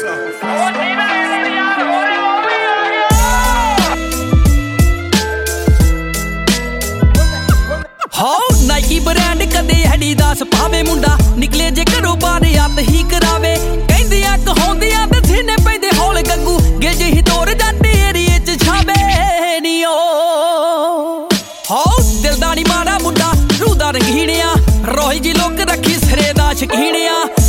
Nike brand कदे Adidas पावे मुंडा निकले जे घरों बाहर हत्थ ही करावे कहंदियां कहाउंदियां ते सीने पैंदे हौल गग्गू गिज ही दौर जट एरिए च छावे नी ओ हो दिल दा नी माड़ा मुंडा रूह दा रंगीनिया रोही जी लोक रखी सिरे दा शकीनिया